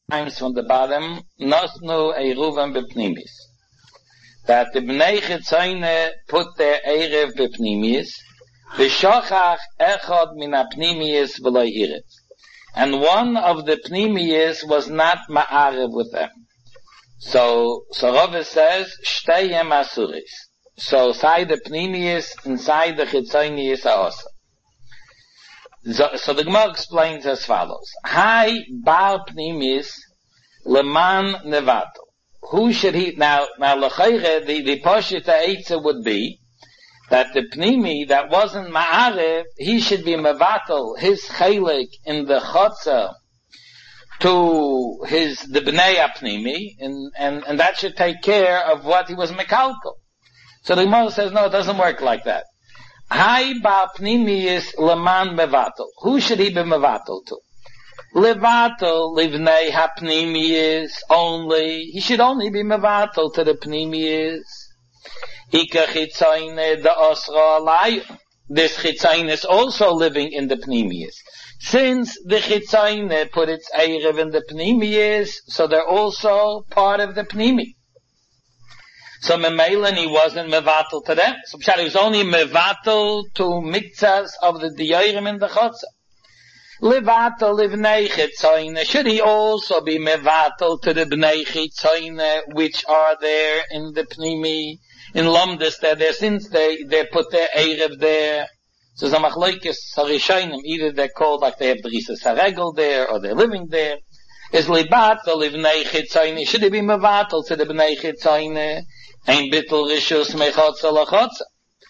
times from the bottom, Nosnu Eruvam Bepnimis. That the Bnei Chitzayne put their Erev Bepnimis, V'shochach Echad Min HaPnimis V'lo Yiret. And one of the Pnimis was not Ma'arev with them. So Rava says, Shteyem Asuris. So inside the Pnimis, inside the Chitzaynis are also. So the Gemara explains as follows. Hai Bar Pnimis Leman Nevato. Who should he, now L'chayre, the Poshita Eitzah would be, that the Pnimi that wasn't Ma'arev, he should be Mevatel, his Chalik in the Chotza, to the Bnei Apnimi, and that should take care of what he was Mekalko. So the Gemara says, no, it doesn't work like that. Hai Ba'pnimi is Leman Mevatel. Who should he be Mevatel to? Levatel, Livnei Hapnimi is only, he should only be Mevatel to the Pnimi is. Ika Chitzayne, the Osra Alay. This Chitzayne is also living in the Pnimi is. Since the Chitzayne put its Erev in the Pnimi is, so they're also part of the Pnimi. So Memeilan, he wasn't mevatel to them. So he was only mevatel to mikzas of the diyarim in the chotza. Levatel livnei chitzayne. Should he also be mevatel to the bnei chitzayne, which are there in the pnimi, in lomdes, they're there since they put their erev there. So zamachloikis harishayim, either they're called like they have the Risa Saregel there, or they're living there. Is levatel livnei chitzayne. Should he be mevatel to the bnei chitzayne? Ein bittel rishus mechotza lachotza.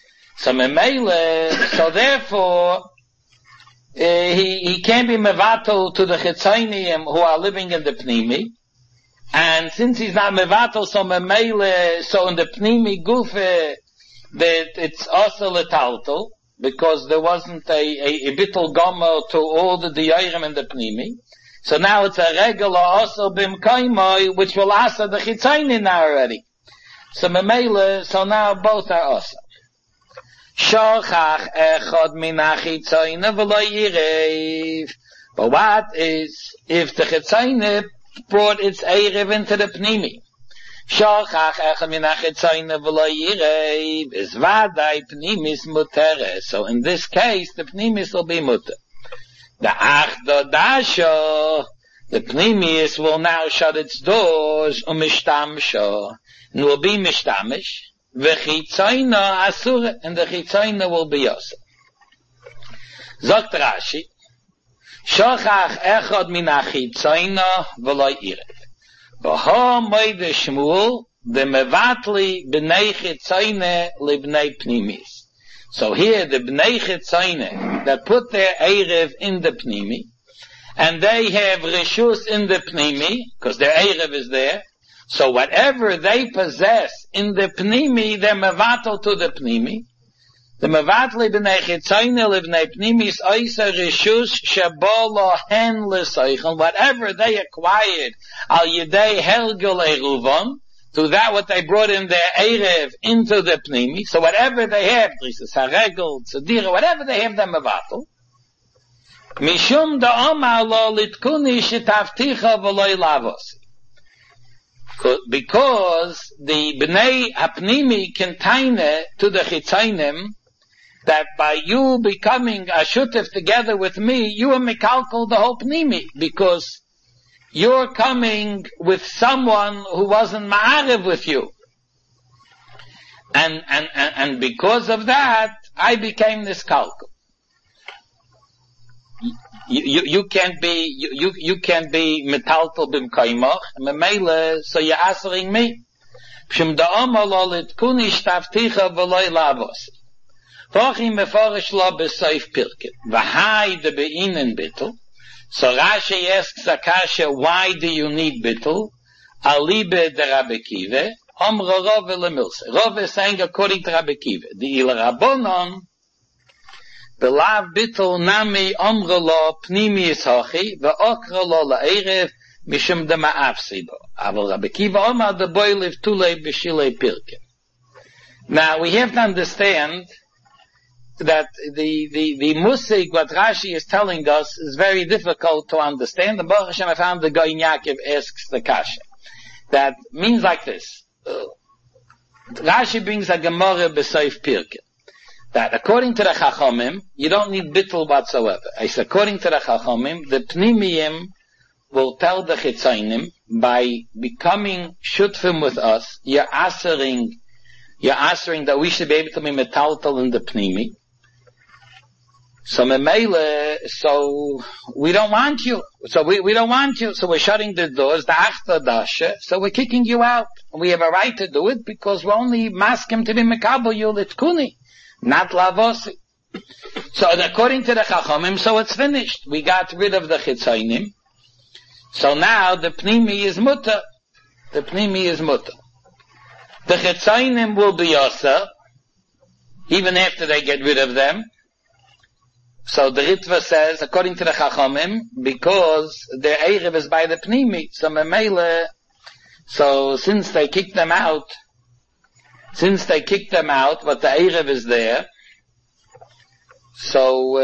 So therefore, he can't be mevatel to the chitzaynim who are living in the pnimi. And since he's not mevatel, so in the pnimi gufe, that it's also letaltel, because there wasn't a bittel gomer to all the diyarim in the pnimi. So now it's a regular also bimkaimoi, which will asa the chitzaynim now already. So now both are awesome. Shochach echad min hachitzayne v'lo yirev. But what is if the chitzayne brought its erev into the pnimi? Shochach echad min hachitzayne v'lo yirev is vadai pnimis mutere. So in this case, the pnimis will be muter. The achdo dasho, the pnimis will now shut its doors umishtamsho. And will be mishtamish, v'chitzayna asura, and the chitzayna will be yosef. Zogt Rashi, shochach echad min hachitzayna v'lo yirev. V'ho moide Shmuel, b'mevatli b'nei chitzayna libnei pnimis. So here the b'nei chitzayna that put their erev in the pnimi, and they have reshus in the pnimi, because their erev is there. So whatever they possess in the pnimi, they're mevatel to the pnimi. The mevatli b'nei chitzayne livnei pnimis oisa rishus shebolo hen l'soichon. Whatever they acquired al yedei helgel eruvam, to that what they brought in their erev into the pnimi. So whatever they have, Drisas haregel, tzedira, whatever they have, they're mevatel. Mishum da'omar lo litkuni shetavticha v'lo lavos. Because the Bnei Apnimi contain to the Chitzaynim that by you becoming a shutef together with me, you are mekalkal the whole Pnimi, because you're coming with someone who wasn't ma'arev with you. And because of that, I became this kalkal. You can't be metaltal b'mkaimach, memele, so you're answering me. P'shem da'omar lo litkuni shtavticha v'lo lavos. V'achim mefarish lo b'soif pirket. V'hai de be'inen bittul. So Rashi asks Akasha, why do you need bittul? Alibe de Rabbi Kiva. Omra Rove lemilse. Rove is saying according to Rabbi Kiva. The il Rabbonon, Belav bittul nami omra lo pnimi ishachi, ve'okra lo la'erev, mishum de ma'af sibo. Aval Rabbi Kiva omar de boy liv tulei b'shilei pirke. Now we have to understand the musig, what Rashi is telling us, is very difficult to understand. And Baruch Hashem, I found the Goyin Yaakov asks the kasha. That means like this. Rashi brings a Gemara b'Seif Pirke. That according to the Chachamim, you don't need bittul whatsoever. It's according to the Chachamim, the Pnimiyim will tell the Chitzainim, by becoming shutfim with us, you're answering that we should be able to be metaltal in the Pnimi. So we don't want you. So we don't want you. So we're shutting the doors, the achta dasha. So we're kicking you out. We have a right to do it because we're only masking to be mekabel you litkuni, not lavosi. So according to the Chachamim, so it's finished. We got rid of the chitzainim. So now the pnimi is mutter. The pnimi is mutter. The chitzainim will be yasa, even after they get rid of them. So the Ritva says, according to the Chachamim, because their Erev is by the Pnimi, so since they kicked them out, but the Erev is there, so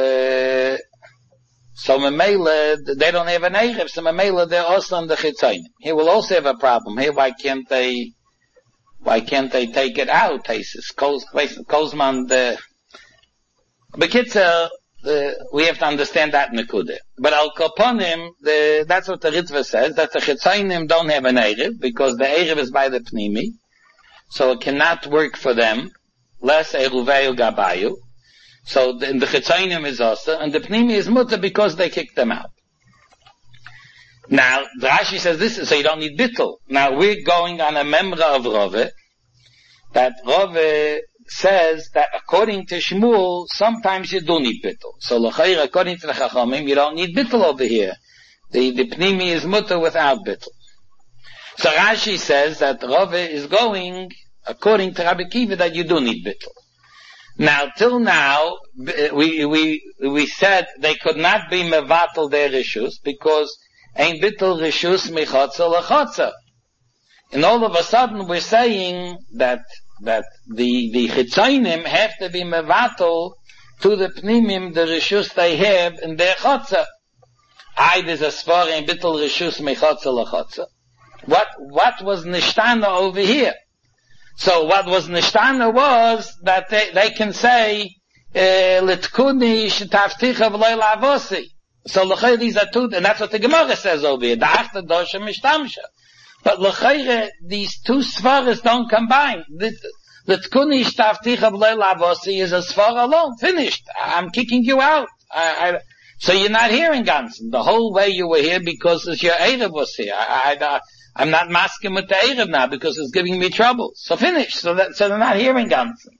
Memele, they don't have an Erev, so Memele, they're also on the Chitzayim. He will also have a problem. Here, why can't they take it out? He says, Kozman, Bekitzer, we have to understand that Nekude. But Al Koponim, that's what the Ritva says, that the Chitzainim don't have an Erev, because the Erev is by the Pnimi, so it cannot work for them, less Eruvei Gabayu. So the Chitzainim is also, and the Pnimi is Mutter because they kicked them out. Now, the Rashi says this, so you don't need Bittul. Now we're going on a memra of Rove, that Rove says that according to Shmuel, sometimes you do need bittul. So l'chayr, according to the Chachamim, you don't need bittul over here. The pnimi is mutter without bittul. So Rashi says that Rove is going according to Rabbi Kiva that you do need bittul. Now, till now, we said they could not be mevatel their rishus because ein bittul rishus michotza l'chotza. And all of a sudden we're saying that the chitzainim have to be mevatel to the pnimim, the rishus they have in their chotza. There's a svar in bittul rishus mechotza lechotza. What was nishtana over here? So what was nishtana was that they can say, litkuni shetavticha v'loy lavosi. So l'chayr these are two, and that's what the Gemara says over here. Da'achta dosha mishtamsha. But l'chayre, these two svaras don't combine. The tkuni shtavticha v'loy lavosi is a svar alone. Finished. I'm kicking you out. So you're not hearing Gansen. The whole way you were here because your Erev was here. I'm not masking with the Erev now because it's giving me trouble. So finish. So they're not hearing Gansen.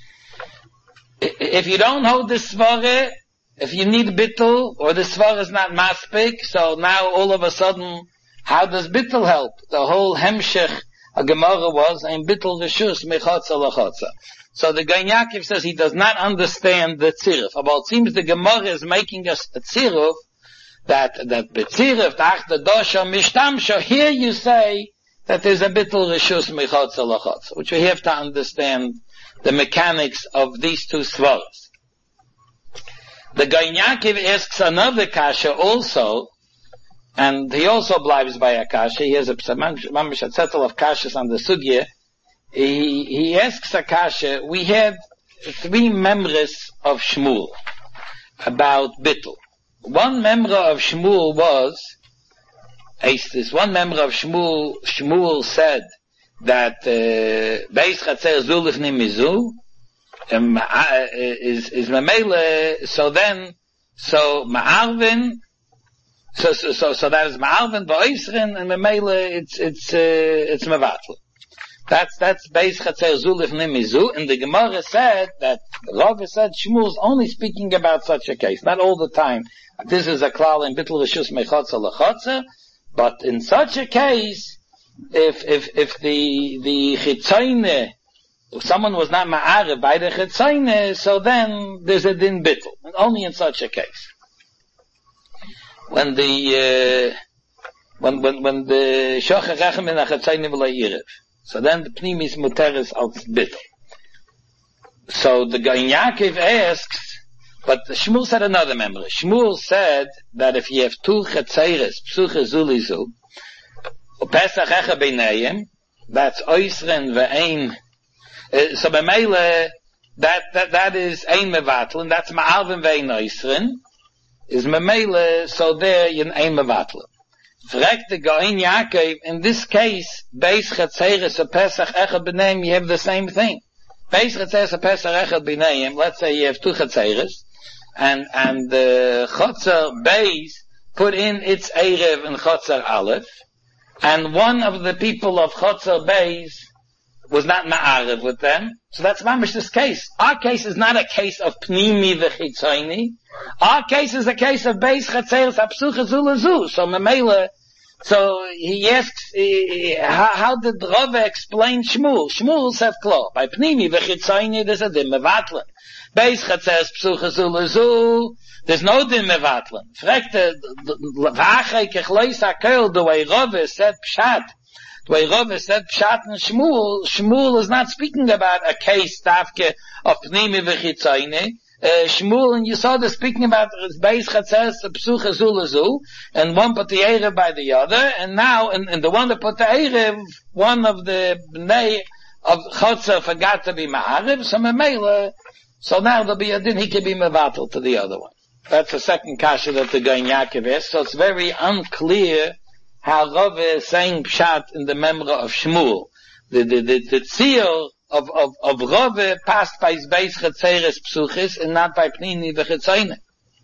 If you don't hold this svara, if you need bittul, or the svara is not maspik, so now all of a sudden, how does bittul help? The whole hemshech a Gemara was ein bittul reshus mechotza lechotza. So the Goyin Yaakov says he does not understand the tziruf. But it seems the Gemara is making us a tziruf that betziruf ta'achta dosha mishtamsha. Here you say that there's a bittul reshus mechotza lechotza, which we have to understand the mechanics of these two svaras. The Goyin Yaakov asks another kasha also. And he also blives by a kasha. He has a settle of kashas on the sugya. He asks a kasha. We had 3 members of Shmuel about bittul. One member of Shmuel was, this one member of Shmuel said that Beis Chatzer Zulifni Mizu is Mamele. So Ma'arvin. So that is Ma'arvin Ba'isrin, and Mamele, it's Mevatl. That's Beis Chatzer Zulif Nimizu, and the Gemara said that Rava said Shmuel's only speaking about such a case, not all the time. This is a klal in Bittul Reshus Mechotza Lechotza, but in such a case, if the Chitzayne, if someone was not Ma'arev by the Chitzayne, so then there's a din Bittul, and only in such a case. When the shocher rechem in a chatzayne v'lo yirev, so then the pnimis muteres als bittul. So the Gaon Yaakov asks, but Shmuel said another member. Shmuel said that if you have two chetzeres, psuche zulizu, Pesach echa b'neim, that's oisren ve'ein. So b'meile, that is ein mevatlen. That's ma'alvin ve'ein oisren. Is memeile, so there you ein mevatlen. Fragt the Gaon Yaakov, in this case, beis chetzeres a Pesach echa b'neim, you have the same thing. Beis chetzeres a Pesach echa b'neim. Let's say you have two chetzeres, and the chotzer beis put in its erev in chotzer aleph. And one of the people of Chotzer Beis was not ma'arev with them. So that's mamish this case. Our case is not a case of pnimi v'chitzayni. Our case is a case of Beis Chatzeres Apsucha Zulazu. So Mamela, so he asks, how did Rava explain Shmuel? Shmuel said, klar, by pnimi v'chitzayni there's a dim mevatlen. Beis Chatzeres Apsucha Zulazu, there's no din mevatlen. Fragte, v'achai kechlois hakel, the way Rava said pshat, and Shmuel is not speaking about a case, tafke, of pnimi v'chitzayne. Shmuel and Yesod is speaking about Beis Chatzeres Psucha Zulazu, and one put the Erev by the other, and now, in the one that put the Erev, one of the Bnei of Chotzer forgot to be Ma'arev, so now there'll be a din, he can be Mevatel to the other one. That's the second kasha that the Gaon Yaakov is. So it's very unclear how Rava is saying pshat in the memra of Shmuel. The tzir of Rava passed by his Beis Chatzeres Psuchis and not by Pnini v'Chitzayne.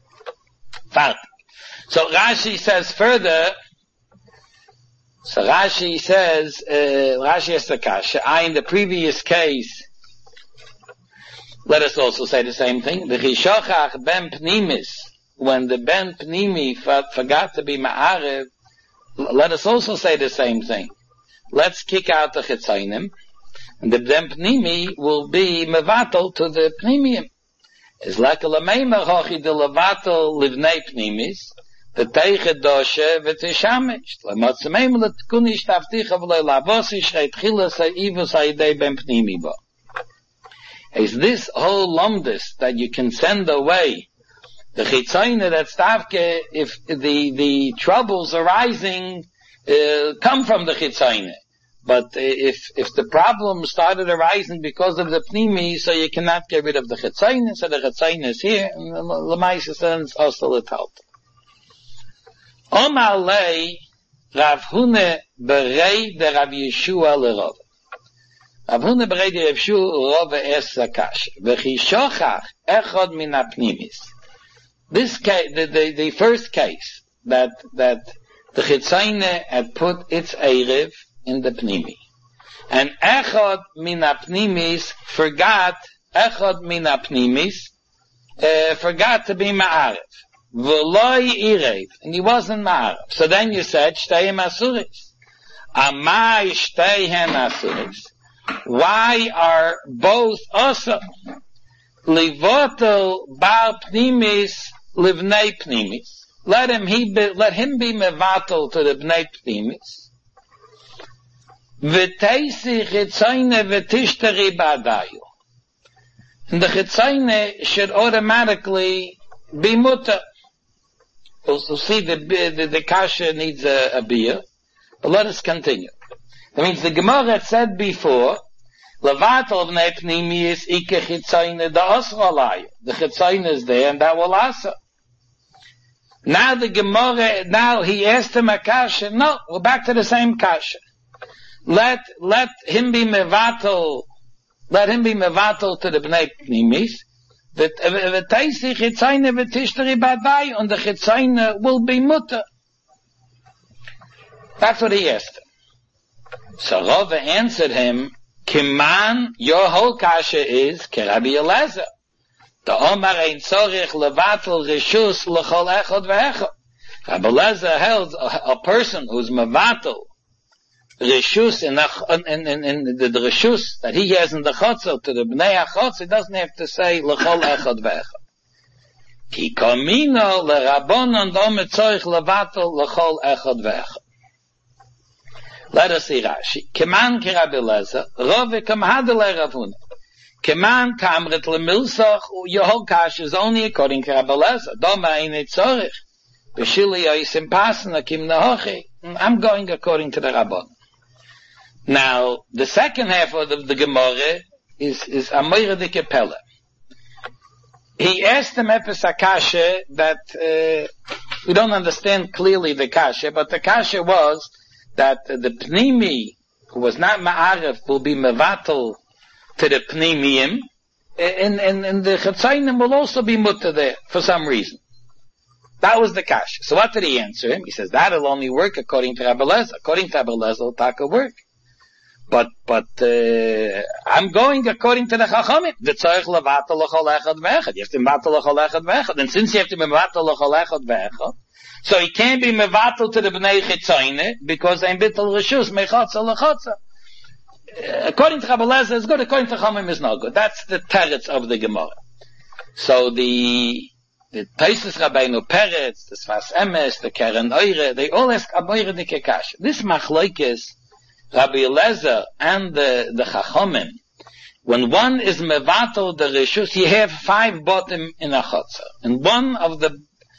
So Rashi says further. So Rashi says, Rashi has the kasha. In the previous case, let us also say the same thing. The Chishochach ben Pnimis, when the ben Pnimi forgot to be Ma'arev, let us also say the same thing. Let's kick out the Chitzaynim, and the ben Pnimi will be Mevatel to the Pnimiyim. Is like a Lameimer Hochi de Levatel Livnei Pnimis, the Teiche Doshe v'Tishamish. L'motzmeim l'tkunish tavticha v'lei lavosi shreit chila sa'ivus ha'idei ben Pnimi bo. Is this whole lumdus that you can send away the chitzayne that's tavke if the troubles arising come from the chitzayne, but if the problem started arising because of the pnimi, so you cannot get rid of the chitzayne, so the chitzayne is here, and the lemaisa says also it helped. Omar lei Rav Hune berei de Rav Yeshua lerov. Rav Hune berei de Rav Yeshua lerov es zakash. V'chishochach echad min ha'pnimis. This case, the first case, that the chitzayne had put its erev in the pnimi. And echad min ha'pnimis forgot to be ma'arev. V'loi irev, and he wasn't ma'arev. So then you said, shteihem asuris. Amai shteihem asuris. Why are both also livotel bar pnimis livnei pnimis? Let him be mevatel to the bnei pnimis. V'teisi chitzayne v'tishteri ba'adayu. And the chitzayne should automatically be mutter. Also see the kasha needs a beer, but let us continue. That means the Gemara had said before, Levatel v'nei pnimi is ike chitzayne da osra alaya. The chitzayne is there and that will asa. Now the Gemara, now he asked him a kasha. No, we're back to the same kasha. Let him be mevatel to the bnei pnimis. The teisi chitzayne v'tishteri ba'adai, and the chitzayne will be mutter. That's what he asked him. So Rava answered him, Kiman, your whole kasha is Kerabi Eliezer. The Omar ein tzorich levatel reshus l'chol echad ve'echad. Rabbi Eliezer held a person who's mevatel reshus in the reshus that he has in the chotzer to the bnei hachotzer, he doesn't have to say l'chol echad ve'echad. Ki komino l'rabonon domet tzorich levatel l'chol echad ve'echad. Let us see Rashi. Keman ki Rabbi Eliezer, Rove kam hadele Rav Huna. Keman tamret lemilsach, your whole kasha is only according to Rabbi Eliezer. Doma ain't tzorich. B'shili yoisim pasna kim nahochi. I'm going according to the Rabban. Now, the second half of the Gemara is Amoira de Kepela. He asked him Epes Akasha that we don't understand clearly the Kasha, but the Kasha was that the Pnimi, who was not Ma'arif, will be Mevatel to the Pnimiyim, and the Chatzainim will also be Mutta there for some reason. That was the Kasha. So what did he answer him? He says, that'll only work according to Rabbi Eliezer. According to Rabbi Eliezer, it'll take a work. But I'm going according to the Chachamim. The tzarich levatel l'chol echad ve'echad. You have to mevatel l'chol echad ve'echad. And since you have to mevatel l'chol echad ve'echad, so he can't be mevatel to the bnei chitzayne because ein bittul reshus mechotza l'chotza. According to Rabbi Eliezer, it's good. According to Chachamim, it's not good. That's the teretz of the Gemara. So the Taisus Rabbeinu Peretz, the Sfas Emes, the Keren Oire, they all ask Amoira de Kekash. This machlokes Rabbi Eliezer and the Chachamim, when one is mevatel the reshus, you have 5 bottom in a chotzer, and one of the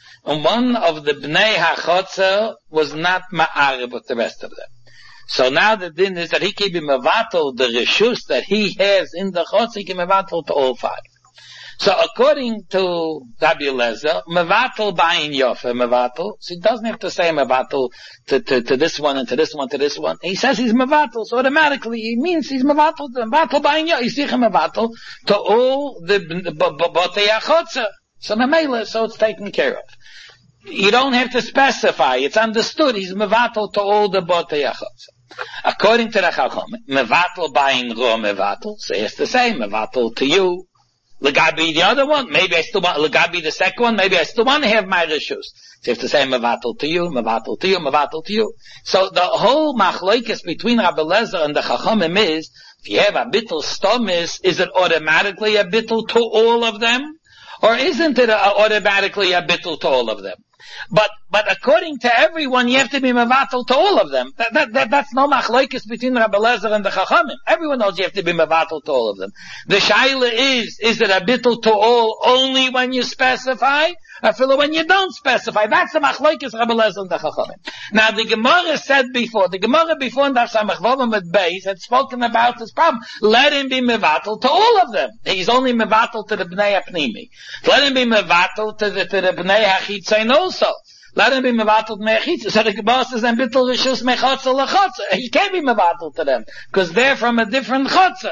bnei hachotzer was not ma'arib with the rest of them. So now the din is that he can be mevatel the reshus that he has in the chotzer, he can mevatel to all 5. So according to Rabbi Eliezer, mevatel bayin yofe mevatel. So he doesn't have to say mevatel to this one and to this one to this one. He says he's mevatel, so automatically he means he's mevatel bayin yofe. He's mevatel to all the botei achotzer. So memela, so it's taken care of. You don't have to specify. It's understood. He's mevatel to all the botei achotzer. According to the Chacham, mevatel bayin ro mevatel. So he has to say mevatel to you. Legabi the other one, maybe I still want, Legabi the second one, maybe I still want to have my reshus. So you have to say mevatel to you, mevatel to you, mevatel to you. So the whole machlokes between Rabbi Eliezer and the Chachamim is, if you have a bittul stomis, is it automatically a bittul to all of them? Or isn't it automatically a bittul to all of them? But according to everyone, you have to be mevatel to all of them. That's no machlokes between Rabbi Eliezer and the Chachamim. Everyone knows you have to be mevatel to all of them. The shaila is it a bittul to all only when you specify, or when you don't specify? That's the machlokes Rabbi Eliezer and the Chachamim. Now the Gemara said before, in Daf Samach Vav Amud Beis had spoken about this problem. Let him be mevatel to all of them. He's only mevatel to the bnei apnimi. Let him be mevatel to the bnei hachitzain also. Let him be mevatel to mechitza. So the Gemara says, and bittul reshus mechotza lechotza. He can't be mevatel to them because they're from a different chotza.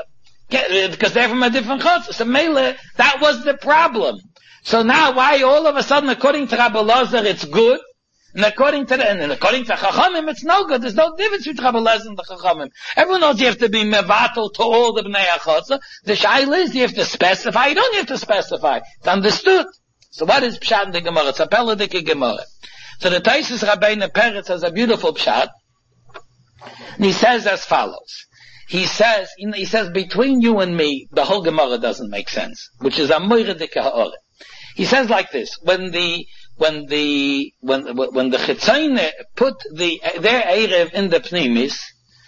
So mele, that was the problem. So now, why all of a sudden, according to Rabbi Eliezer, it's good, and according to Chachamim, it's no good. There's no difference between Rabbi Eliezer and the Chachamim. Everyone knows you have to be mevatel to all the bnei achotza. The shaila is you have to specify. You don't have to specify. It's understood. So what is pshat in the Gemara? It's a peladik Gemara. So the Taisus Rabbeinu Peretz has a beautiful pshat, and he says as follows. He says between you and me, the whole Gemara doesn't make sense, which is Amoira de Keha'ore. He says like this: when the Chitzayne put their Erev in the Pnimis,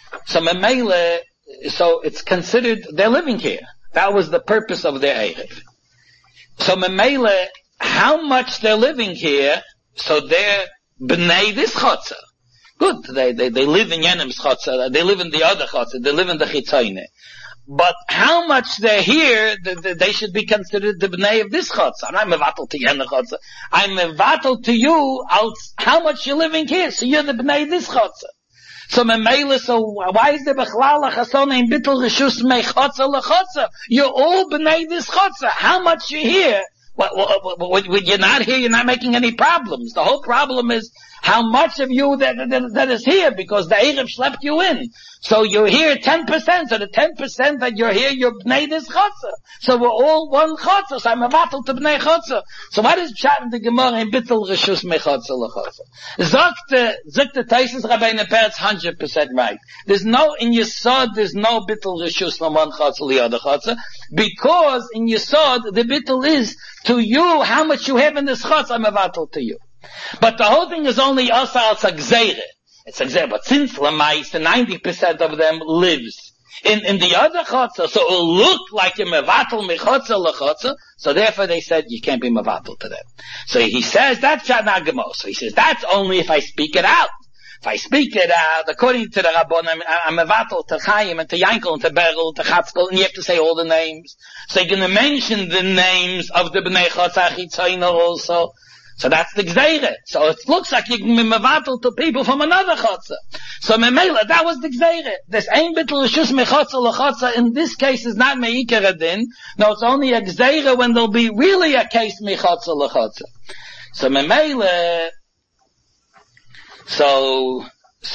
so it's considered they're living here. That was the purpose of their Erev. So Memele, how much they're living here, so they're b'nei this chotzer. Good, they live in Yenim's chotzer, they live in the other chotzer, they live in the Chitzayne. But how much they're here, they should be considered the b'nei of this chotzer. I'm not mevatel to Yenim chotzer. I'm mevatel to you, how much you're living here, so you're the b'nei of this chotzer. So Memele, so why is there Bechlal Chason in Bittul Reshus Mechotzer Lechotzer? You're all b'nei this chotzer. How much you here? When you're not here, you're not making any problems. The whole problem is how much of you that is here, because the Erev schlepped you in. So you're here 10%, so the 10% that you're here, you're b'nei this chotzer. So we're all one chotzer, so I'm mevatel to b'nei chotzer. So what is pshat in the Gemara in Bittul Reshus Mechotzer Lechotzer? Zok the Taisus Rabbeinu Peretz 100% right. There's no Bittul Reshus from one chotzer to the other chotzer, because in Yesod, the Bittul is to you, how much you have in this chotzer, I'm mevatel to you. But the whole thing is only asa al sagzeire. It's sagzeire. But since Lamais, the 90% of them lives in the other chotza, so it will look like you're mevatel mechotza lechotza, so therefore they said you can't be mevatel to them. So he says, that's Shana Gemos. So he says, that's only if I speak it out. If I speak it out, according to the Rabbon, I'm mevatel to Chaim and to Yankel and to Berel, to Chatzkel, and you have to say all the names. So you're going to mention the names of the Bnei Chotza Chitzoyna also. So that's the Gzeire. So it looks like you can be mevatel to people from another chotza. So memela, that was the Gzeire. This ain't bittul reshus mechotza lechotza in this case is not meikar adin. No, it's only a Gzeire when there'll be really a case mechotza lechotza. So memela, so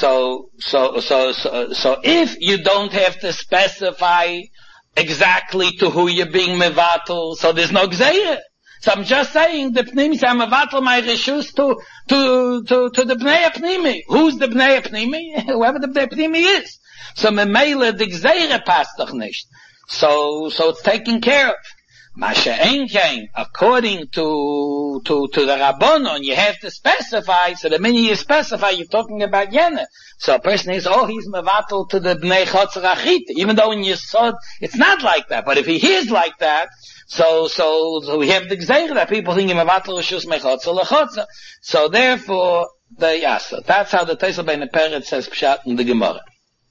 if you don't have to specify exactly to who you're being mevatel, so there's no Gzeire. So I'm just saying the Pnimi, I'm mevatel my reshus to the Bnei Pnimi. Who's the Bnei Pnimi? Whoever the Bnei Pnimi is. So memele the Gzeire passt doch nicht. So it's taken care of. Masha Enkein, according to the Rabbonon, you have to specify, so the minute you specify, you're talking about Yene. So a person is, he's mevatel to the Bnei Chotzer Achit. Even though in Yesod, it's not like that. But if he is like that, so we have the Gzeire that people think mevatel reshus mechotza lechotza. So therefore, that's how the Teisel Bein Peret says Pshat in the Gemara.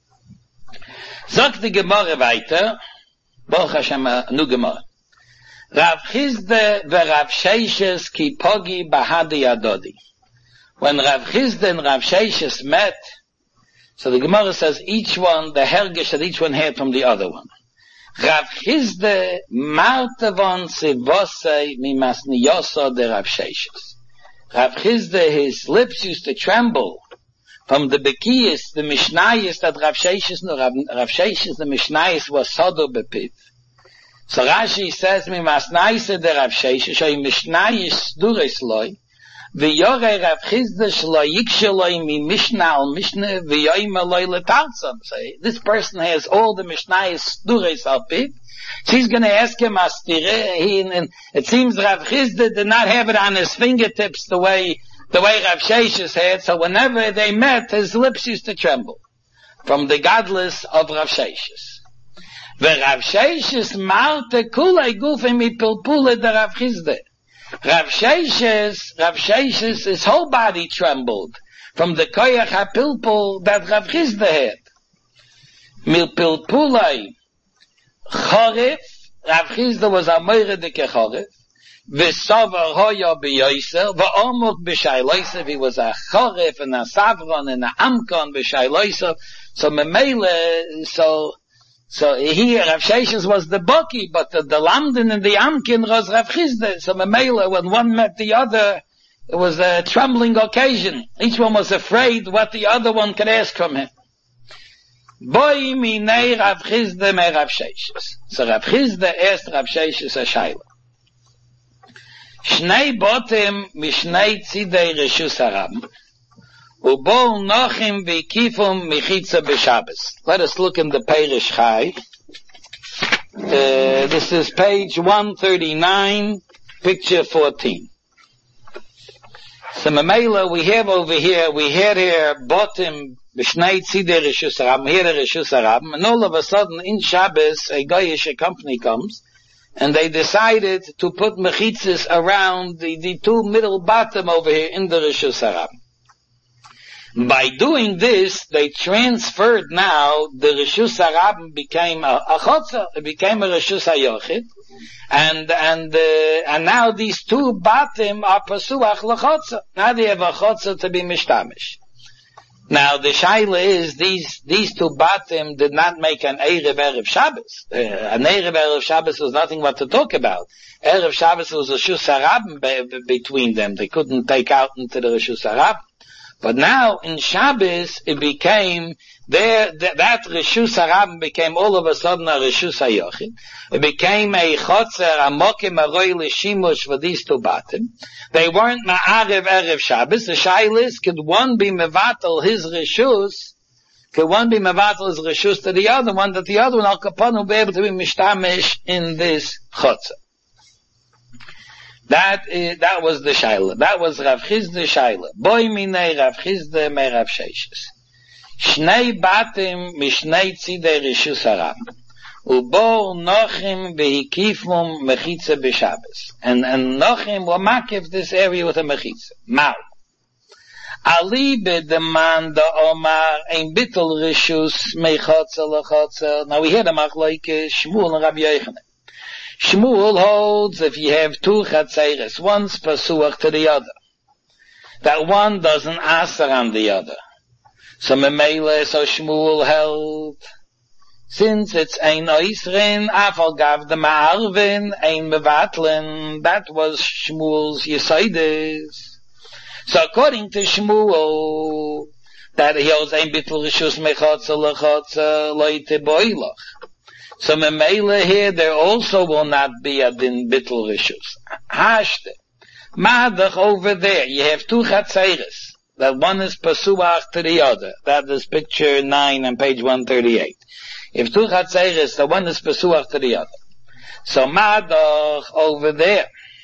Sagt die Gemara weiter, Baruch Hashem, nu Gemara. Rav Chizde v'Rav Sheishes ki pogi bahadi adodi. When Rav Chizde and Rav Sheishes met, so the Gemara says each one, the hergish that each one had from the other one. Rav Chizde martavon sivosei mimasniyoso de Rav Sheishes. Rav Chizde, his lips used to tremble from the bekiyis, the mishnayis that Rav Sheishes, Rav Sheishes, the mishnayis was sodo bepit. So Rashi says, mimasnaise de Rav Sheishes, shoy mishnayis dures loy, v'yorei Rav Chizde shlo yiksheloi mi mishna al mishna v'yoyim aloi letartzam. So this person has all the mishnayis dures al pit. She's going to ask him astire, and it seems Rav Chizde did not have it on his fingertips the way Rav Sheishes had, so whenever they met, his lips used to tremble from the godless of Rav Sheishes. Rav Sheishes marte kulei gufim mi pilpule de Rav Chizde. Rav Sheishes, his whole body trembled from the koyach ha-pilpul that Rav Chizde had. Mil pilpulei chorif, Rav Chizde was a moire dike chorif, v'sover hoya b'yoyser, v'omuk b'shayloyser, he was a chorif and a savron and a amkon b'shayloyser, so memele, so here Rav Sheishes was the Boki, but the Lamdin and the Amkin was Rav Chizde. So Memela, when one met the other, it was a trembling occasion. Each one was afraid what the other one could ask from him. Boi minei Rav Chizde me Rav Sheishes. So Rav Chizde asked Rav Sheishes a shayla. Shnei botim mishnei tzidei reshus harabim. Ubol nochim v'kifum michitza b'Shabbos. Let us look in the Perish Chai. This is page 139, picture 14. So Mamela, we had here Botim b'Shnei Tzidei Reshus Harabim, here Reshus Harabim, and all of a sudden in Shabbos a Goyish company comes, and they decided to put mechitzas around the two middle bottom over here in the Reshus Harabim. By doing this, they transferred now the Reshus Harabim became a chotza, it became a Reshus HaYochid, and now these two batim are pasuach l'chotza. Now they have a chotza to be mishtamish. Now the shaila is these two batim did not make an Erev Shabbos. An Erev Shabbos was nothing what to talk about. Erev Shabbos was a Reshus Harabim between them. They couldn't take out into the Reshus Harabim. But now in Shabbos it became that Reshus Harabim became all of a sudden a Reshus HaYochid. It became a chotzer, a mokim, a roi l'shimush for these two batim. They weren't ma'arev erev Shabbos. The shaila is, could one be mevatel his Reshus? Could one be mevatel his Reshus to the other one, that the other one al kapon will be able to be mishtamish in this chotzer? That was the shaila. That was Rav Chizde shaila. Boy minei Rav Chizde me Rav Sheishes. Shnei batim mishnei tzidei rishus harab. Ubor nochim vehikifum mechitza b'Shabbos. And nochim will makif this area with a mechitza. Mal. Ali bedeman da omar ein bittel rishus mechotza lechotza. Now we hear the machlokes Shmuel and Rabbi Yochanan. Shmuel holds if you have two chatzeres, one's pasuach to the other, that one doesn't answer on the other. So Memele, so Shmuel held, since it's ein oisrin, afal gav the ma'arvin, ein mevatlin, that was Shmuel's Yesaides. So according to Shmuel, that he holds ein bittul rishus mechotza lechotza loite boilach. So Memele here, there also will not be a din bittul rishus. Hashte. Madach over there, you have two chatzeres. That one is pasuach to the other. That is picture 9 on page 138. If two chatzeres, the one is pasuach to the other. So madach over there.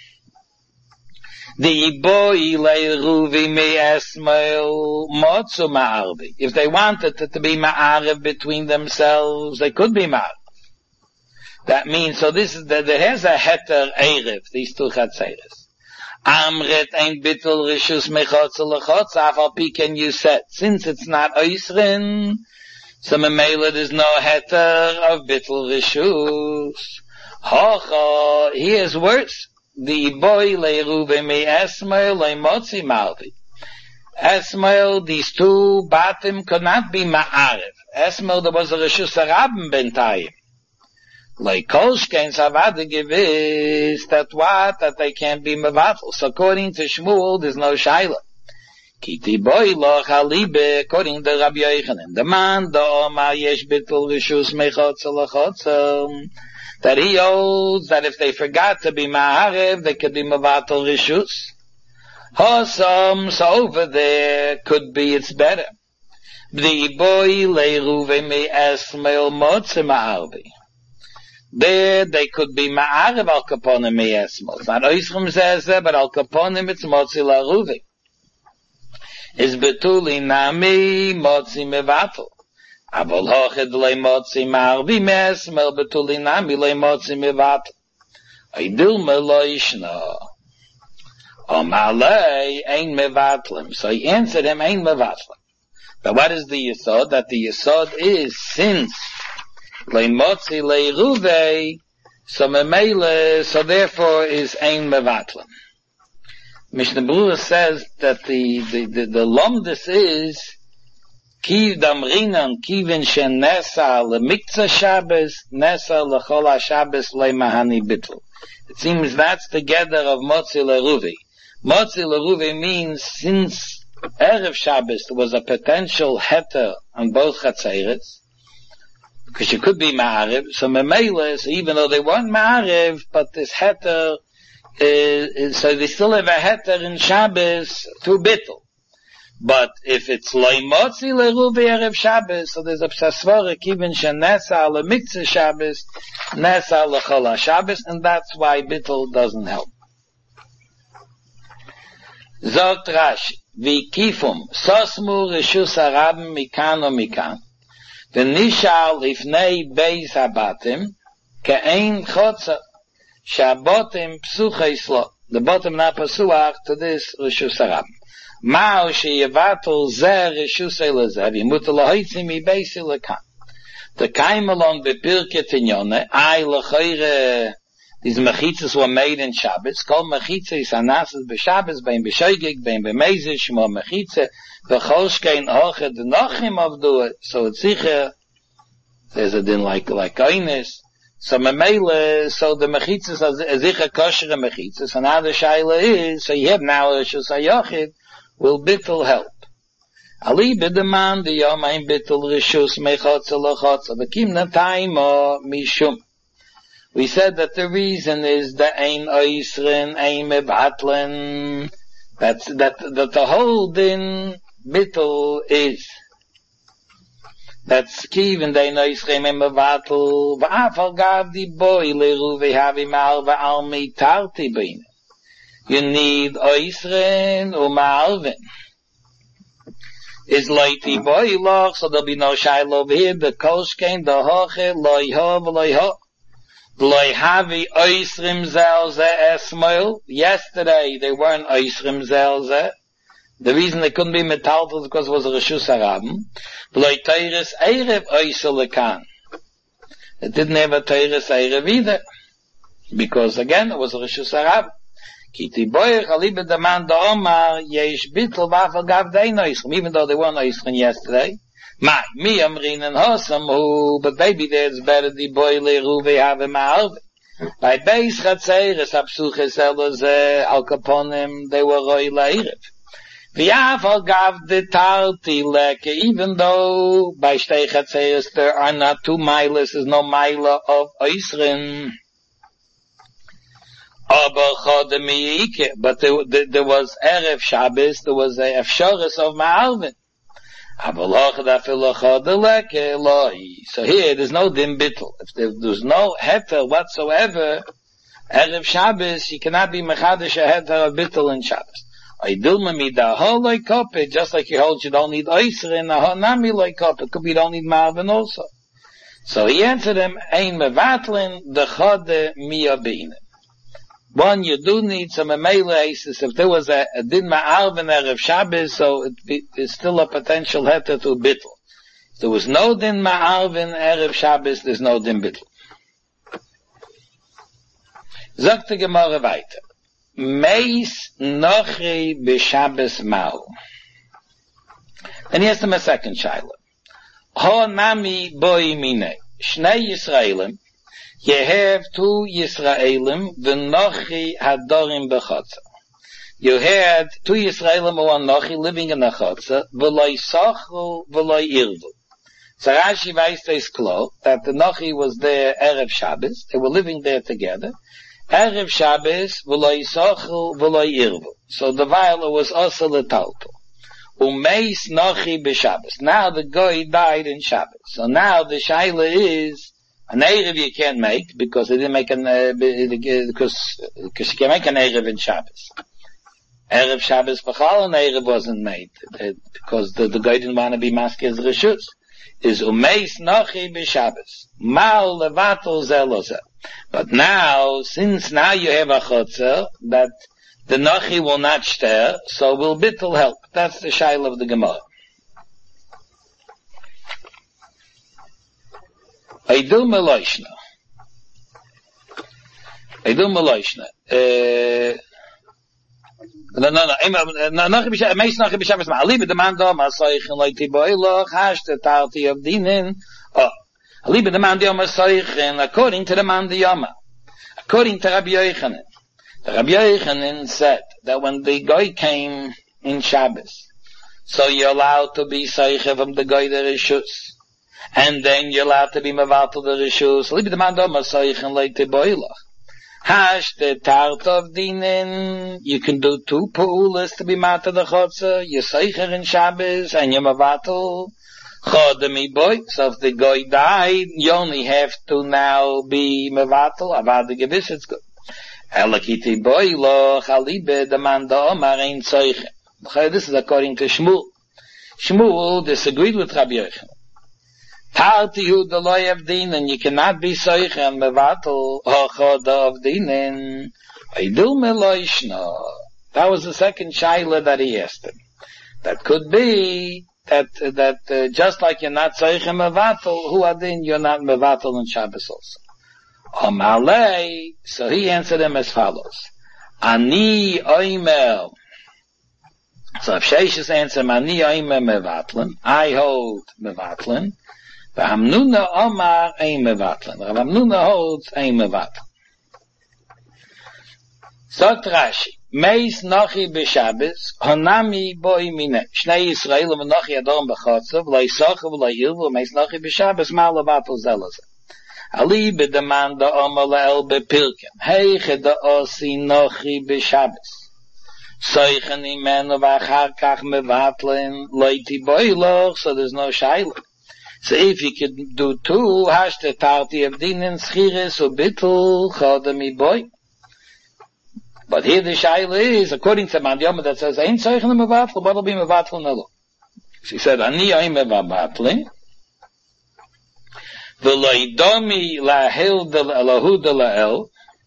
The boy leiruvi me esmail motzu ma'arvi. If they wanted it to be ma'arv between themselves, they could be ma'arv. That means, so this is, there has a heter erev, these two chatzeres. Amret ein bittul rishus mechotza lechotza, afal piken you said, since it's not oisrin, so memela there's no heter of bittul rishus. Hocha, here's worse. The boy leiruve me esmail leimotzi malvi. Esmail, these two batim could not be ma'arev. Esmail, there was a rishus harabim bentayim. Like Kolshkein Savada gewiss that what? That they can't be mevatel. So according to Shmuel, there's no shaila. Kiti boy loch halibe, according to Rabbi Yochanan. The man, the Omar yesh bittul rishus mechotza lechotza. That he holds that if they forgot to be ma'arev, they could be mevatel rishus. Hosam, so over there, could be it's better. The boy leiruve me esmail motze ma'arvi. There they could be ma'arev al kaponim me'esmos. Not oisrim says that, but al kaponim it's motzi laruvi. Is betuli nami motzi mevatel. Avol hoched le motzi ma'arvi me'esmel betuli nami le motzi mevatel. Aidil me lo ishna. Omalei ein mevatlim. So he answered him ein mevatlim. But what is the yesod? That the yesod is since leimotzi leiruve, so memele, so therefore is ein mevatlim. Mishnah Berurah says that the lomdus is kiv damrinan kivin shen nesa lemikza Shabbos nesa lechol haShabbos leimahani bittul. It seems that's together of motzi leiruve. Motzi leiruve means since erev Shabbos there was a potential heter on both chatzeres. Because you could be ma'arev, so memele, even though they weren't ma'arev, but this heter so they still have a heter in Shabbos through bittul. But if it's loimotzi leruv erev Shabbos, so there's a psasvara even shenesa lemikza Shabbos, nesa lechol Shabbos, and that's why bittul doesn't help. Zogt Rashi, v'kifum sosmu rishus harabim mikan o mikan. The nishal ifnei beis habatim ke'ein chotza shabotim psuchei slo. The bottom na pasuach to this rishus harabim. Ma'o sheyevatul zeh rishusei lezeh v'yimutu lahoitzi mi beisi lekan. The kaim along bepirke tinyone ay lechoire. These mechitzas were made in Shabbos. Kol mechitza is anasas b'Shabbos, bein b'shoigig, bein b'mezid, shmo mechitza, v'cholshkein hochet nochim avdu it. So it's sicher, there's a din like oines. So memele, so the mechitzas are sicher kosher mechitzas, and now the shaila is, so you have now a rishus hayochid, will bittul help. Ali b'deman the yom ein bittul rishus mechotza lechotza, v'kim nataymo mishum. We said that the reason is the ein oisrin, ein mevatlen. That the whole din bittul is. That's kiven the ein oisrin ein mevatel. V'afal gav di boy leru v'havi ma'al v'al mitarti b'in. You need oisrin u'ma'alvin. is loiti boilach, so there'll be no shaila over here. The koshkein, the hoche, loi ho, loi ho. Loi havi oisrim zelze esmoil. Yesterday they weren't oisrim zelze. The reason they couldn't be metaltal is because it was a reshus harabim. Loi teires erev oiselekan. It didn't have a teires erev either. Because again, it was a reshus harabim. Kiti boich alibe the man da omar yesh bittel wafel gav dein oisrim. Even though they weren't oisrim yesterday. Me amrin and hosam who, but maybe there's better the boy le ruve have ma'arve. By beis chatzeres absuches elos al kaponim they were roi leirev. V'yafal gav the tarti leke, even though by shtei chatzeres there are not 2 miles, there's no mile of oisrin. But there was erev Shabbos, there was a efshoris of ma'arvin. So here there's no din bittul. If there's no heter whatsoever, erev Shabbos, you cannot be mechadish a heter of bittul in Shabbos. Just like you hold you don't need oisrin, nami loy kopet, could be you don't need marvin also. So he answered him, ein mevatlin de chode miyabine. One, you do need some emelaces. If there was a din ma'arvin erev Shabbos, so it's still a potential heter to bittul. If there was no din ma'arvin erev Shabbos, there's no din bittul. Sagt die Gemara weiter. Meis nochi b'Shabbos mau. Then he asked him a second shaila. Ho nami boi mine. Shnei Yisraelim. You have 2 Yisraelim, v'nochi hadorim b'chotza. You had 2 Yisraelim who are nochi living in the chotza, v'loi sochu, v'loi irvu. So Rashi weist es klar, that the nochi was there Erev Shabbos, they were living there together. Erev Shabbos, v'loi sochu, v'loi irvu. So the viola was also letalto. Umeis nochi b'Shabbos. Now the guy died in Shabbos. So now the shaila is, an Erev you can't make, because they didn't make because you can make an Erev in Shabbos. Erev Shabbos B'chal, an Erev wasn't made, because the guy didn't want to be masked as Rishus. Is Umeis Nochi B'Shabbos. Mal Levatel Zelozer. But now, since now you have a Chotzer, that the Nochi will not stir, so will Bittul help. That's the shail of the Gemara. Eidu Meloishna. No. Nochi b'Shabbos ma'ali b'demand ma soichen loiti boiloch hashte tarti of dinin. Ali b'demand ma soichen according to the man Yoma. According to Rabbi Yochanan. Rabbi Yochanan said that when the guy came in Shabbos, so you're allowed to be soichen from the guy that is shus. And then you're allowed to be mevatel the rishus. Libe the man doma soichen leite boilach. Hash the tart of dinin. You can do 2 peulas to be mata the chotzer. You're soicher in Shabbos and you're mevatel. Chodemi boy. So if the guy died, you only have to now be mevatel. Avad the gewiss, it's good. Elakiti boilach alibe the man doma rein soichen. This is according to Shmuel. Shmuel disagreed with Rabbi Yochanan. Tartihu the loy of din, and you cannot be soichen mevatel hochoda of dinin. Eidu meloishna. That was the second shaila that he asked him. That could be that just like you're not soichen mevatel, hu adin you're not mevatel on Shabbos also. Amalei. So he answered him as follows: Ani oimer. So if Sheish's answer, Ani oimer mevatlen, I hold mevatlen. V'hamnuna omar ein mevatlen. Rav Hamnuna holds ein mevatlen. Sagt Rashi, Meis nochi b'Shabbos, honami boi mine. Shnei Yisraelim v'nochi adom b'chotzav, v'loi socha v'loi irvu, Meis nochi b'Shabbos, ma levatel zelazeh. Ali b'demanda omar le'el b'pirkem. Heiche da osi nochi b'Shabbos. Soichen imenu v'achar kach mevatlen, loiti boiloch, so there's no shayla. So if you could do 2, hashte tarti of dinin, schiris, or bittul, chodemi boy. But here the shaila is, according to Man Yoma that says, ain't soichen mevatl, what'll be mevatl nalo? She said, Ani oime vabatlin, v'loidomi lahuda la'el.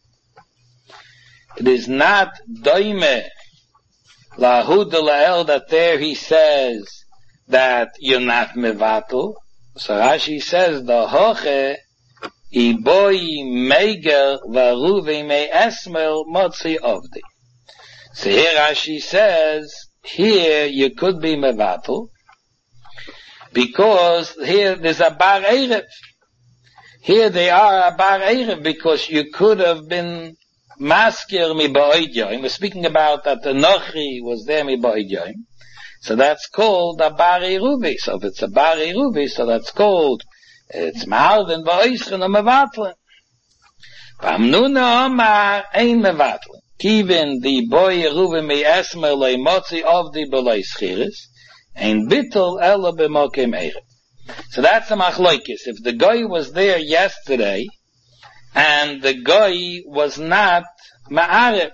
It is not doime lahuda la'el that there he says that you're not mevatel. So Rashi says, the hoche iboi meger varuve me esmel motzi ovdi. So here Rashi says, here you could be mevatel, because here there's a bar erev. Here they are a bar erev, because you could have been maskir mi ba'oidyoim. We're speaking about that the Nochi was there mi ba'oidyoim. So that's called a bar eruvi. So if it's a bar eruvi, so that's called, it's ma'alvin va'oischin o mevatlin. V'amnuna omar ein mevatlin. Kivin the boy eruvi mi esmer lei motzi of the belei schiris, ein bittel ela b'mokem erev. So that's the machloikis. If the guy was there yesterday, and the guy was not ma'arev,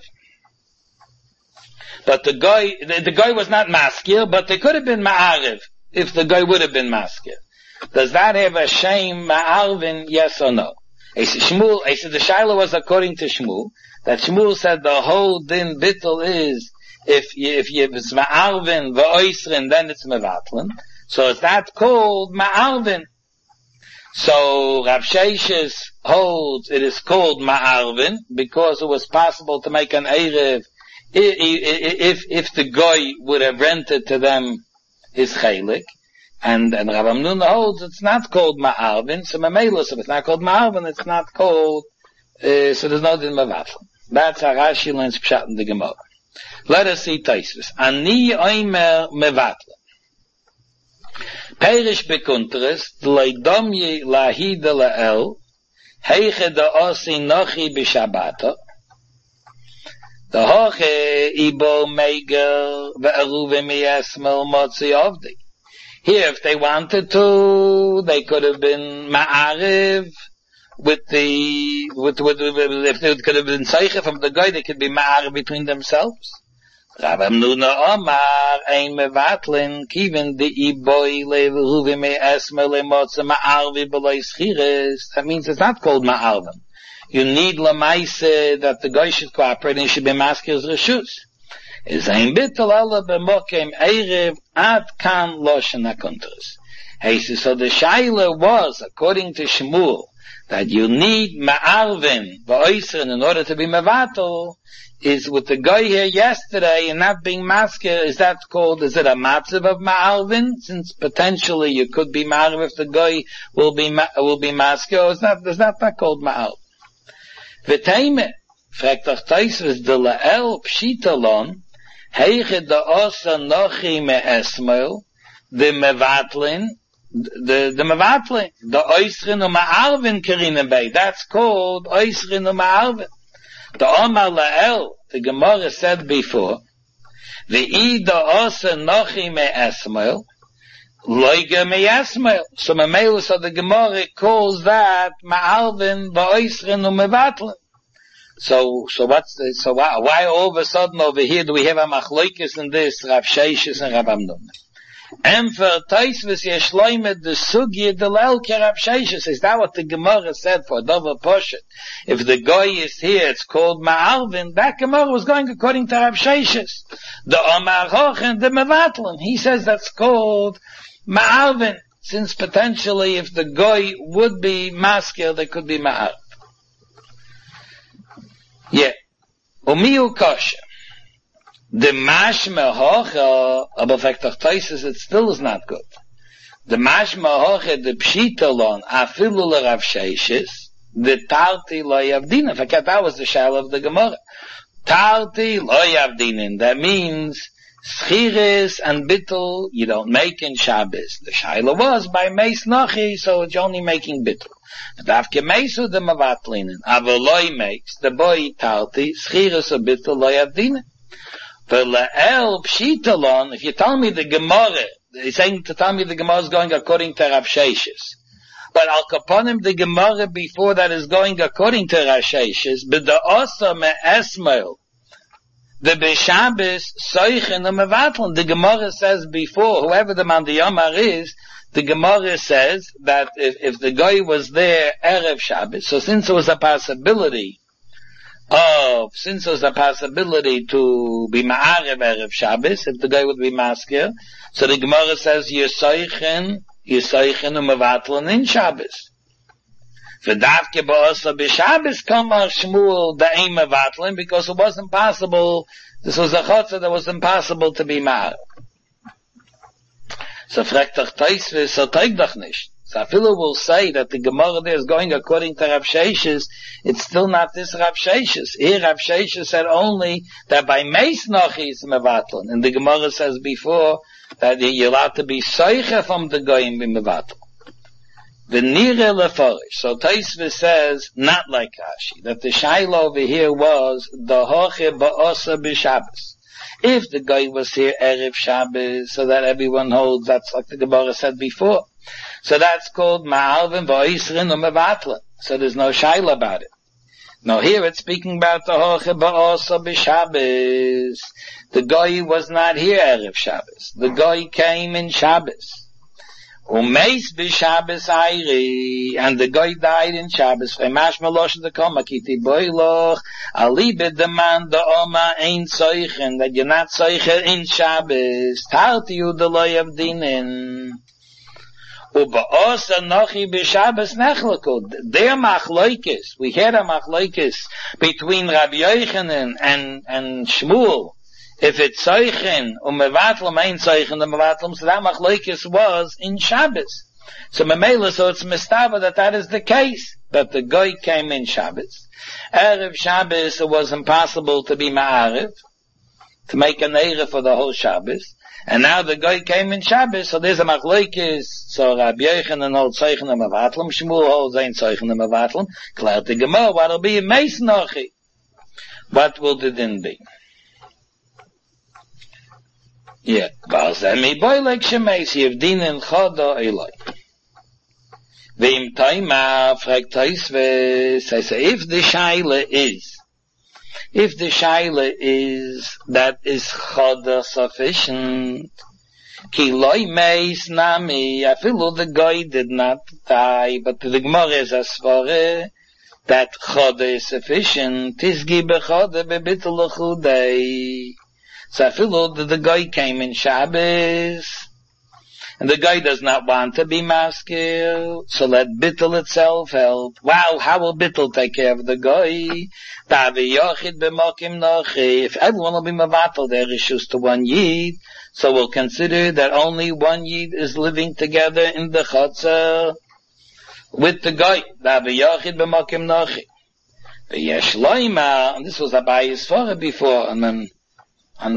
but the guy was not maskir, but they could have been ma'arev if the guy would have been maskir. Does that have a shame ma'arvin, yes or no? I said the shaila was according to Shmuel, that Shmuel said the whole din bittul is, if it's ma'arvin v'oisrin, then it's mevatlin. So is that called ma'arvin? So Rav Sheishes holds it is called ma'arvin, because it was possible to make an erev if the guy would have rented to them his chaylik, and Rav Amnuna holds it's not called ma'arvin. So Mamela, if it's not called ma'arvin, it's not called. So there's no din mevatlin. That's how Rashi learns pshat in the Gemara. Let us see Tosfos. Ani oimer mevatlin. Perish bekunteres leidomye lahida la'el heiche da osi nochi b'shabata. The hoche ibo meger ve'eruve miyesmel motzi ovdi. Here, if they wanted to, they could have been ma'ariv if they could have been zeiche from the guy, they could be ma'ariv between themselves. Rav Amnuna Omar ein mevatlin kivin the iboy le'eruve miyesmel le'motzi ma'arvi b'loi schiris. That means it's not called ma'arvin. You need lamaise that the guy should cooperate and should be maskir's reshus. Is ein bittel ala b'mokem erev ad kan loshen hakontras. He says, so the shaila was, according to Shmuel, that you need ma'arvin v'oisrin in order to be mevatel, is with the guy here yesterday and not being maskir, is it a matzav of ma'arvin? Since potentially you could be ma'arv if the guy will be maskir, or it's not called ma'arv. V'teime, fragt doch Tosfos, de la'el pshitalon, heiche da osa nochi me'esmel, de mevatlin, the mevatlin, the oisrin u ma'arvin kerinen bei, that's called oisrin u ma'arvin. The omar la'el, the Gemara said before, v'i da osa nochi me'esmel, loige me'esmel. So the Gemara calls that ma'arvin v'oisrin u mevatlin. So why all of a sudden over here do we have a machloikis in this, Rav Sheishes and Rav Amnuna? And for Tosfos yeshloimed the sugya delel ke Rav Sheishes. Is that what the Gemara said for Dover Poshet? If the guy is here, it's called ma'arvin. That Gemara was going according to Rav Sheishes. The Omar Hochen, the mevatlin. He says that's called ma'arvin, since potentially if the guy would be maskir, there could be ma'arv. Yeah. Umiu kosher. The mashma hocha, aber fragt doch Tosfos, it still is not good. The mashma hocha, the pshitalon, afilu l'Rav Sheishes, the tarti lo yavdinin. Forget that was the shal of the Gemara. Tarti lo yavdinin. That means schiris and bittul you don't make in Shabbos. The shaila was by meis nochi, so it's only making bittul. Davke meisu the mavatlinen. Avoloi makes the boy tarti schiris or bittul lo yavdinin. V'le'el pshitalon, if you tell me the Gemara, he's saying to tell me the Gemara is going according to Rav Sheishes. But al kaponim the Gemara before that is going according to Rav Sheishes, but the osa me'esmel, The B'Shabbos soichen u'mevatlen. The Gemara says before, whoever the man the Yomar is, the Gemara says that if the guy was there Erev Shabbos, so since there was a possibility to be Ma'arev Erev Shabbos, if the guy would be Maskir, so the Gemara says Yesoichen u'mevatlen in Shabbos. V'davke ba'osa b'Shabbos kamar Shmuel da'im mevatlen, because it wasn't possible, this was a chotzer that was impossible to be Ma'arev. So fragt doch Tosfos, so teig doch nicht. So Afilu will say that the Gemara there is going according to Rav Sheshes, it's still not this Rav Sheshes. Here Rav Sheshes said only that by Meis Nochi is mevatlen, and the Gemara says before that you're allowed to be soiche from the goyim be mevatlen. V'nire leforish. So Tosfos says, not like Rashi, that the shaila over here was the hoche ba'osa b'Shabbos. If the guy was here Erev Shabbos, so that everyone holds, that's like the Gemara said before. So that's called Ma'alvin v'oisrin u'mevatlen. So there's no shaila about it. Now here it's speaking about the hoche ba'osa b'Shabbos. The guy was not here Erev Shabbos. The guy came in Shabbos. Umeis b'Shabbos ayri, and the guy died in Shabbos. V'emash melosh the koma kiti boiloch alibed the man the oma ein soichen, that you're not soichen in Shabbos. Tarti you the loy of dinin. Uba'osa nochi b'Shabbos nechlekut. Their machloikis, we had a machloikis between Rabbi Yochanan and Shmuel. If it's Soichen, Mevatlam ain't Soichen, Mevatlam, so that Machlokes was in Shabbos. So Memela, so it's Mistava that is the case, that the Goy came in Shabbos. Erev Shabbos, it was impossible to be Ma'arev, to make an Erev for the whole Shabbos. And now the Goy came in Shabbos, so there's a Machlokes, so Rabbi Yochanan holds Soichen and Mevatlam, Shmuel holds ain't Soichen and Mevatlam, Claire the Gemara, what'll be a Meis Nochi? What will the din be? Yeah, Balzemi boy like Shemeis, Yevdinen Chodo Eloi. Vim Taima, fragt Tosfos, I say, if the Shaila is, that is Chodo sufficient, Ki Loi Meis Nami, I feel the guy did not die, but the Gemara is as far that Chodo is sufficient, Tisgi Bechodo Bebitul Chudei. So I feel that the guy came in Shabbos, and the guy does not want to be maskil, so let Bittul itself help. Wow, how will Bittul take care of the guy? If everyone will be mavatal their issues to one yid, so we'll consider that only one yid is living together in the chutzah with the guy. And this was Abaye's Torah before, and then and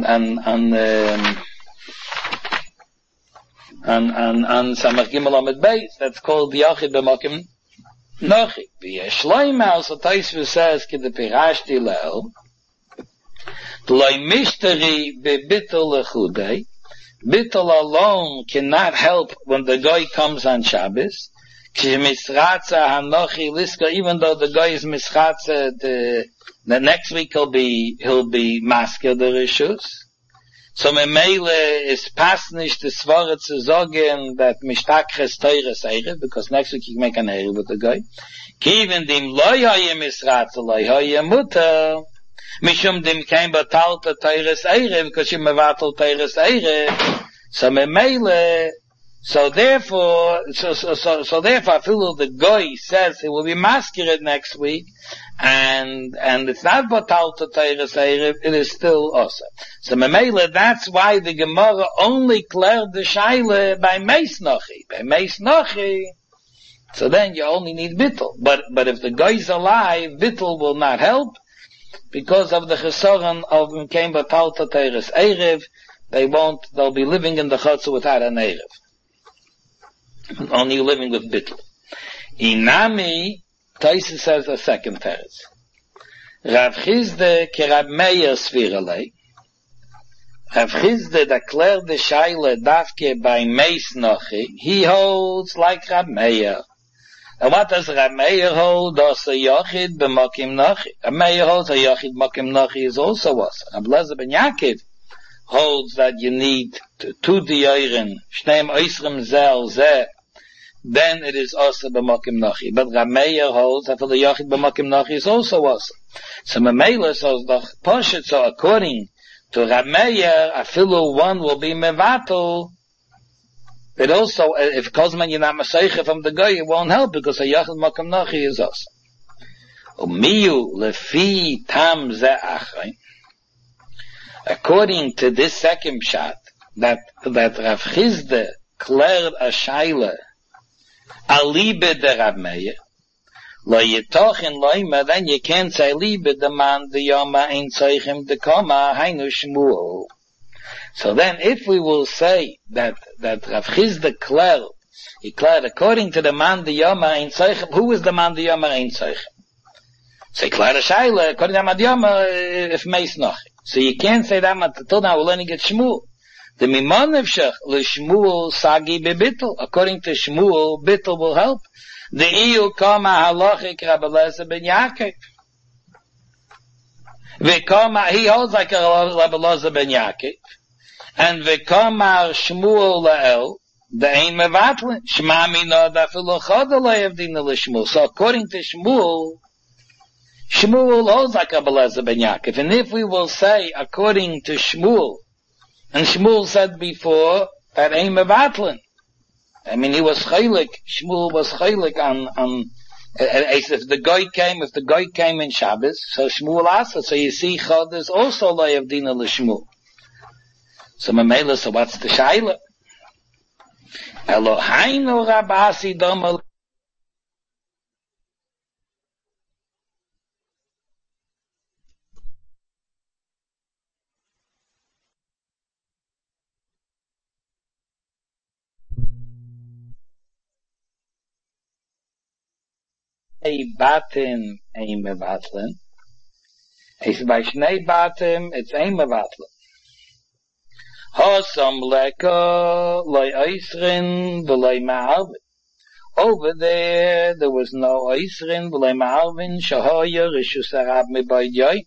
Samach Gimel Amid Beis, that's called the Yachid B'Makim Nochi. V'yesh loimar, so Tosfos says, Ki de pirashti leo, L'oi mishteri bebitul lechudei, Bittul alone cannot help when the guy comes on Shabbos, Ki misratza hanochi liska, even though the guy is misratza, the next week he'll be masker the rishus. So Memele is pasnish the svara zu sagen that mishtakres teures eire, because next week you can make an eire with the guy. Kiven dim loy haye misratze loy haye mutter. Mishum dim kein batalta teures eire, because you mevatel teures eire. So Memele, so therefore, I feel the guy says he will be masquerade next week, and it's not batal to teires erev, it is still awesome. So Memele, that's why the Gemara only cleared the shaila by Meis Nochi. By Meis Nochi, so then you only need Bittul. But if the guy is alive, Bittul will not help, because of the chesaron of Mkein batal to teires erev, they'll be living in the chutzah without an erev. Only living with Bittul. Inami, Tosfos says a second teretz. Rav Chizde ke Rab Meir sviralei. Rav Chizde declared the shaila dafke by Meis Nochi. He holds like Rab Meir. And what does Rab Meir hold? Does a Yachid b'makim nachi. Rab Meir holds a Yachid b'makim nachi is also us. Rab Elazar ben Yaakov holds that you need two diyarim, shneim oisrim zel zeh, then it is also b'makim nachi. But Rab Meir holds that for the Yachid b'makim nachi is also us. So Mamela, so the Poshet, so according to Rab Meir, afilu one will be mevatel. But also, if Kozman you're not Maseicha from the guy, it won't help because a Yachid Makam Nachi is us. Umiyu lefi tam ze'achay. According to this second shot, that Rav Chizda cleared a shaila alibe de Rav Meir, lo yitochin loima, then you can't say libe de man de yoma ein zeichim de koma hainu shmuel. So then, if we will say that Rav Chizda declared according to the man the Yoma Ein Seichem, who is the man the Yoma Ein Seichem? So he declared a Shaila, according to the man the Yoma, if Meis Nochi. So you can't say that until now we're learning at Shmuel. The Mimon of Shech, le Shmuel Sagi be Bittel. According to Shmuel, Bittel will help. The Iyu Kama Halachik Rabbi Elazar ben Yaakov. He holds like a Rabbi Elazar ben Yaakov. And v'kamar Shmuel la'el, the ein mevatlin. Shema mino dafilu chodalei avdina l'Shmuel. So according to Shmuel holds like Rabbi Elazar ben Yaakov. And if we will say according to Shmuel, and Shmuel said before that ein mevatlin. I mean, he was chaylik. Shmuel was chaylik on if the guy came in Shabbos, so Shmuel asked. So you see, chod is also lei avdina l'Shmuel. So Mamela, so what's the shaila? Elohainu Rabasi Domal. A batim, a mevatlin. It's by shnei batim, it's a mevatlin. Hosam leka loy oisrin v'loy ma'alvin. Over there was no oisrin v'loy ma'alvin shahoya rishus arab mibaydyay.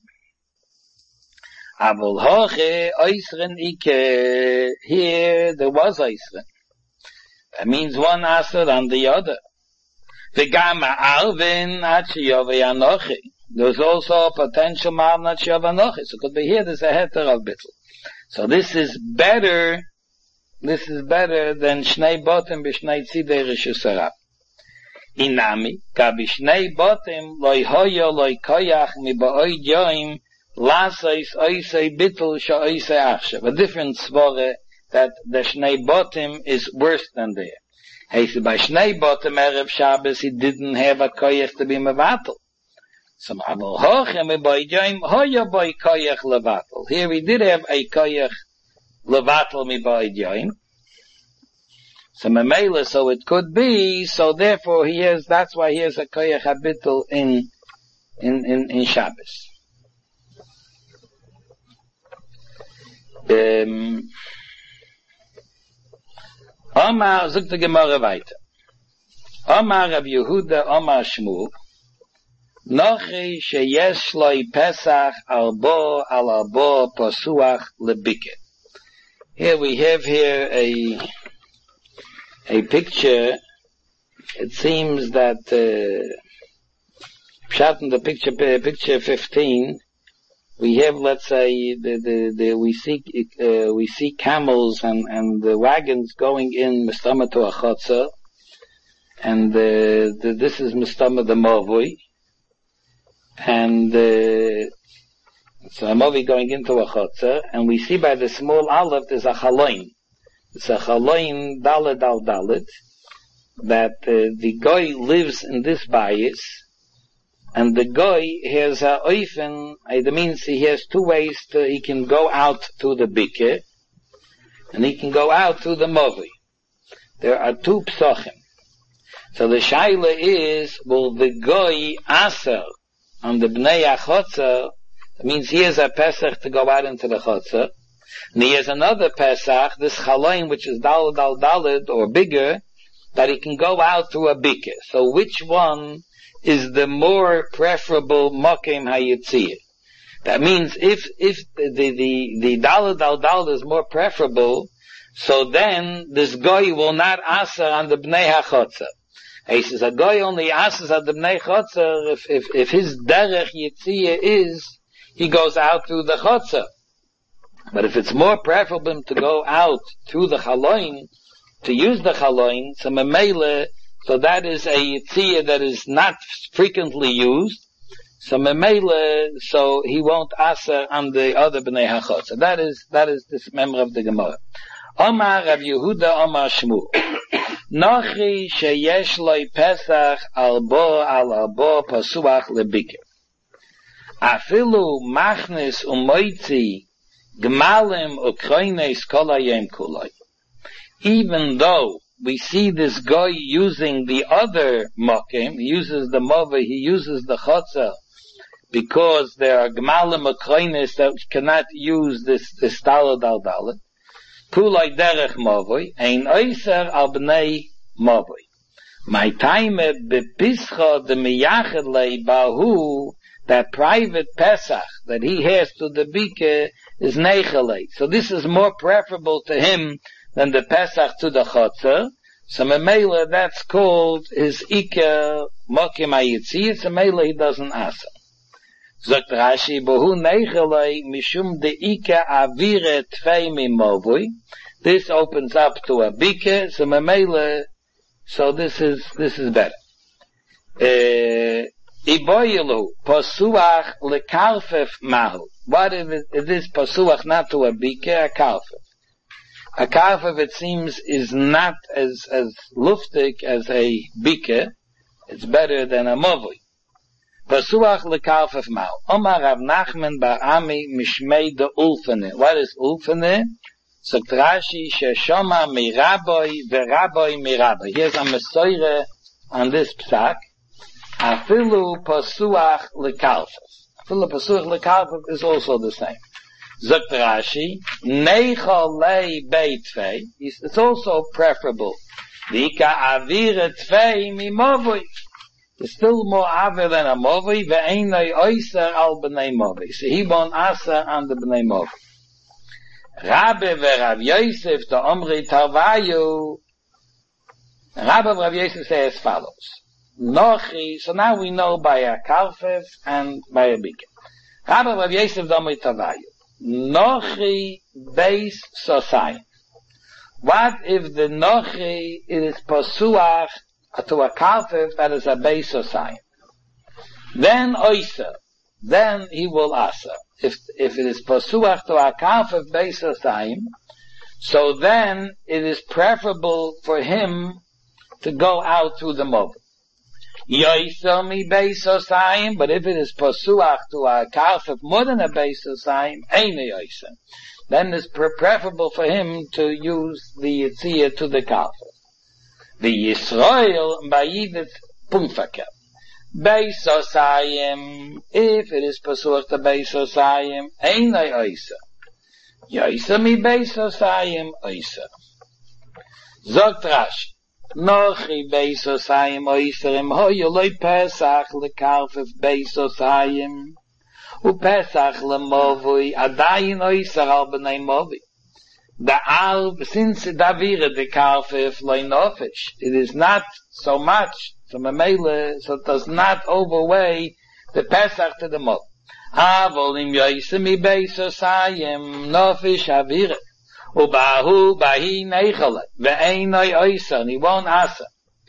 Avol hoche oisrin ike. Here there was oisrin. That means one answered on the other. V'gam ma'alvin achiyovei anochi. There's also a potential ma'alvin achiyovei anochi. So it could be here there's a heter of bittul. So this is better than Shnei Botim b'Shnei Tzidei Rishus Harab. Inami, ka b'Shnei Botim loy hoyo loy koyach mi ba'oid yoim lasois oisei bittul sha'oisei achshav. A different svore that the Shnei Botim is worse than there. He said by Shnei Botim Erev Shabbos he didn't have a koyach to be mevatel. So here we did have a koyach levatel mi ba'idyoim. So memela, so it could be. So therefore, that's why he has a koyach habitul in Shabbos. Omar zuk the Gemara weiter. Omar Rav Yehuda, Omar Shmuel. Nochi sheyesh loy Pesach albo al albo posuach lebike. Here we have a picture. It seems that shot in the picture 15. We have, let's say, we see camels and the wagons going in Mistama to a chotzer, and this is Mistama the Mavui. And so a movie going into a chotzer, and we see by the small aleph there's a chaloin. It's a chaloin dalet al dalet, that the goy lives in this bayis, and the goy has a oifen. It means he has two ways he can go out to the bike, and he can go out to the movie. There are two psochim. So the shaila is, will the goy aser on the Bnei HaChotzer? It means he has a Pesach to go out into the Chotzer. And he has another Pesach, this Chaloin, which is Daled al Daled, or bigger, that he can go out through a bike. So which one is the more preferable mokem hayitziyah? That means if the daled al daled is more preferable, so then this goy will not asa on the bnei hachotzer. He says a goy only asks on the bnei chotzer if his derech yitziyah is he goes out through the chotzer. But if it's more preferable to go out through the chaloin, to use the chaloin, so memele, so that is a yitziyah that is not frequently used. So memele, so he won't asa on the other bnei hachotzer. That is this member of the Gemara. Omar Rav Yehuda Omar Shmuel. Nochi sheyesh loy Pesach albo al albo pasuach lebike. Afilu machnis umoitzi gmalim ukroines kol hayom kulay. Even though we see this guy using the other mokim, he uses the mova, he uses the chotzer, because there are gmalim ukroines that cannot use this daled al daled. Kulay derech mavoi, ein oiser al bnei mavoi. My time bepischa de miyached lei bahu, that private Pesach that he has to the bike is nechelei. So this is more preferable to him than the Pesach to the chotzer. So memela, that's called his ike mokim hayitziyah. So memela he doesn't asa. Zogt Rashi, Bohu Nechelei Mishum de Ike Avire Tvei Mimovui. This opens up to a Bike, so Memele, so this is better. Iboyilu, Pasuach Lekalfef Mahu. What if it is Pasuach not to a Bike, a Kalfef? A Kalfef, it seems, is not as luftig as a Bike. It's better than a Movui. Pasuach lekalfef mal. Omar Rav Nachman bar Ami mishmei de Ulfene. What is Ulfene? So Rashi sheshoma miraboi veraboi miraboi. Here's a mesoire on this psak. Afilu pasuach lekalfef. Afilu pasuach lekalfef is also the same. Zokt Rashi necholei beitvei. It's also preferable. Vika avire tvei mimovoi. It's still more aver than a movi, ve'einoi oiser al b'nei movi. So he won't asa on the b'nei movi. Rabbe ve'Rav Yosef to Omri Tarvayu. Rabbe ve'Rav Yosef say as follows. Nochi, so now we know by a kalfef and by a bike. Rabbe ve'Rav Yosef to Omri Tarvayu. Nochi beis sosai. What if the nochi is pasuach to a kalfef that is a beis osayim? Then oiser, then he will asa. If it is pasuach to a kalfef beis osayim, so then it is preferable for him to go out through the mob. Yoiser mi beis osayim, but if it is pasuach to a kalfef more than a beis osayim, ein yoiser. Then it's preferable for him to use the yitziyah to the kalfef. The Yisrael ba'idit punfaker. Beis osayim, if it is pasuach to beis osayim, einay oisa. Yoisa mi beis osayim oisa. Zogt Rashi, nochi beis osayim oisa im hoyo loy pesach lekalfef beis osayim, u pesach lemovui adayin oisa al b'nei movi. The alb, since davire the kalfef loy nofesh, it is not so much, so memele, so it does not overweigh the pesach to the mob. Avol im yoyse mi beis osayim nofesh avire, ubahu bahi neichale, ve'einoi oisa, and he won't asa.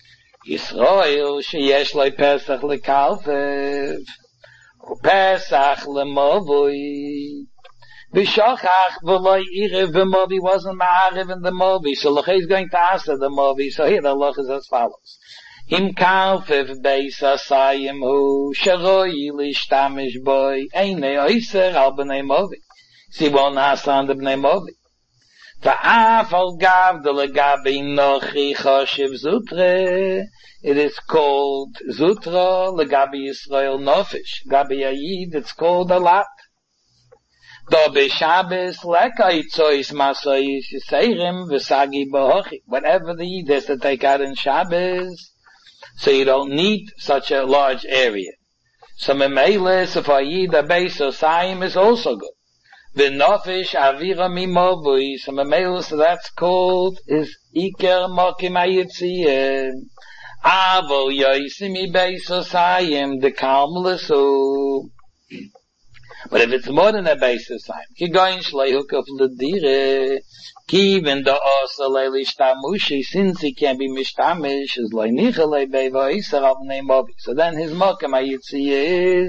Yisrael sheyesh loy pesach le kalfef, u pesach le movui. B'shachach v'loy irev v'movi wasn't ma'arev in the movi, so Loch is going to answer the movi. So here the Loch is as follows: Im kalfef beis asayim hu sharoi lishtamish boy einei oiser al b'nei movi. So he won't answer on the b'nei movi. Va'af al gav de legabi nochi choshev zutre. It is called zutra legabi Yisrael nofesh. Gabi Yayid, it's called a lot. Do be Shabbos lekai tzois masoi seirim v'sagi bohochi. Whatever the Yid has to take out in Shabbos, so you don't need such a large area. So memele, so for Yid a base of Saim is also good. V'nofish avira mimovui, so memele, so that's called is Iker mokim hayitziyah. Avo yoisimi base of Saim, the kalmlesu. But if it's more than a basis time, kigoin shleihuk of ledire, even the osa leili shtamushi, since he can't be mishtamish, is leinichele beva isar of neimovi. So then his mokem hayitziyah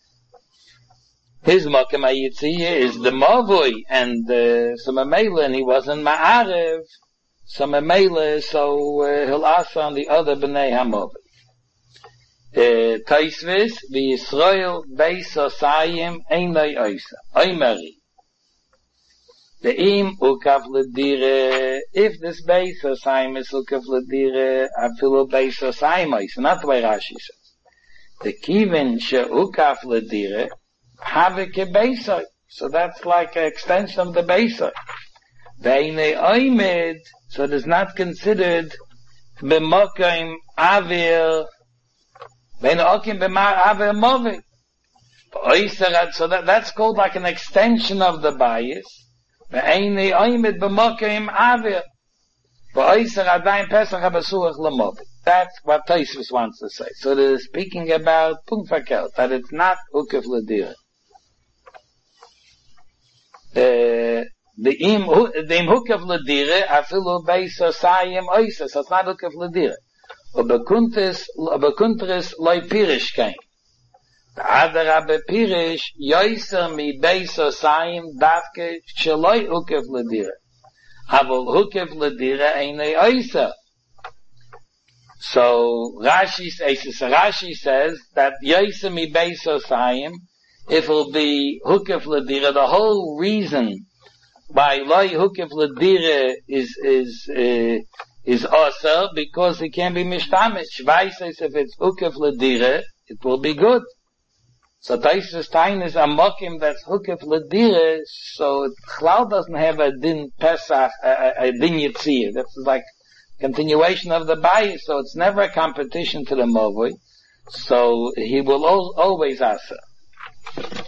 is the mavui, and so memele, and he wasn't ma'arev, so memele, so he'll ask on the other b'nei hamovi. Taisvis v'Yisrael beis osayim einay oisa. Oimeri. Ve'im ukav ledire, if this beis osayim is ukav ledire, afilu beis osayim oisa. Not the way Rashi says. The kivin she ukav ledire, have ke beisoy. So that's like an extension of the beisoy. Ve'inay oimed, so it is not considered b'mokim avir, so that's called like an extension of the bias. That's what Tosfos wants to say. So they're speaking about Punfakel, that it's not Ukef Ledira. The im Ukef Ledira, afilu beis osayim oisa, so it's not Ukef Ledira. Obekuntres loy pirish kein. The other Abbe pirish yoiser mi beis osayim davke sheloi ukev ledira. Avol ukev ledira einei oiser. So Rashi says that yoiser mi beis osayim, if it will be ukev ledira, the whole reason why loy ukev ledira is also because it can be mishtamish. Shvai says if it's ukev ledire, it will be good. So Tosfos Tain is a mokim that's ukev ledire, so Chlal doesn't have a din Pesach, a din Yitzir. That's like continuation of the bayis, so it's never a competition to the Movoi. So he will always answer.